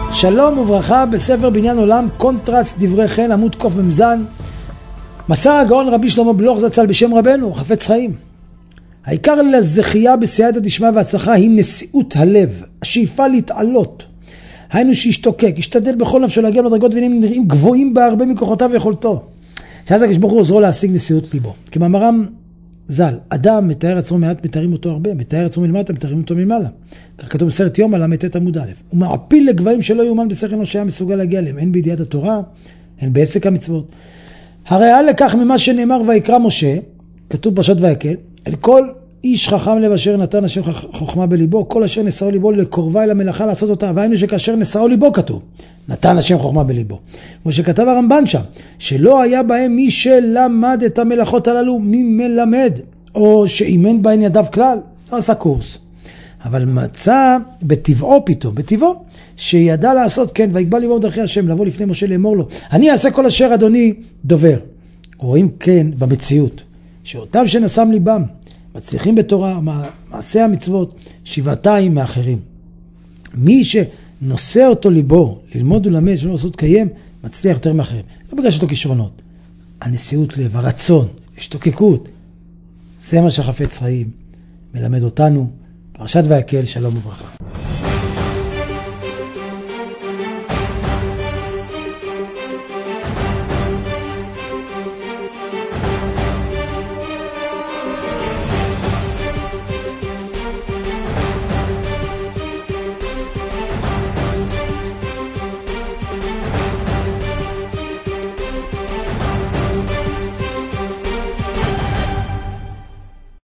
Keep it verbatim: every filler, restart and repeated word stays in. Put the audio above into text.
שלום וברכה בספר בניין עולם, קונטרסט דברי חן, עמוד קוף ממזן. מסר הגאון רבי שלמה בלוך זצ"ל בשם רבנו, חפץ חיים. העיקר לזכייה בסייעתא דשמיא והצלחה היא נשיאות הלב, השאיפה להתעלות. היינו שישתוקק, ישתדל בכל נפשו להגיע לדרגות ונראים גבוהים בהרבה מכוחותיו ויכולתו. שאז הקדוש ברוך הוא עוזרו להשיג נשיאות ליבו. כמאמרם ז"ל, אדם מתאר עצמו מעט, מתארים אותו הרבה, מתאר עצמו מלמטה, מתארים אותו ממעלה. כך כתוב בסרט יום על ל"ט עמוד א'. הוא מעפיל לגבהים שלא יאומן בשכל אנוש שהיה מסוגל להגיע אליהם, הן בידיעת התורה, הן בעסק המצוות. הראיה לכך ממה שנאמר ויקרא משה, כתוב פרשת ויקל, אל כל איש חכם לב אשר נתן אשר חוכמה בליבו, כל אשר נשאו ליבו לקורבה אל המלאכה לעשות אותה, והיינו שכאשר נשאו ליבו כתוב, נתן השם חוכמה בליבו. כמו שכתב הרמב"ן שם, שלא היה בהם מי שלמד את המלאכות הללו, מי מלמד, או שאימן בהן ידיו כלל, לא עשה קורס. אבל מצא בטבעו פתאום, בטבעו, שידע לעשות כן, ויקבע ליבו דרכי השם, לבוא לפני משה לאמור לו, אני אעשה כל אשר אדוני דובר. רואים כן במציאות, שאותם שנשם ליבם, מצליחים בתורה, מעשה המצוות, שבעתיים מאחרים. מי שנושא אותו ליבו, ללמוד ולמד, שלא לעשות קיים, מצליח יותר מאחרים. לא בגלל שאתו כישרונות. הנשיאות לב, הרצון, השתוקקות, זה מה שחפץ חיים מלמד אותנו. פרשת ויקל, שלום וברכה.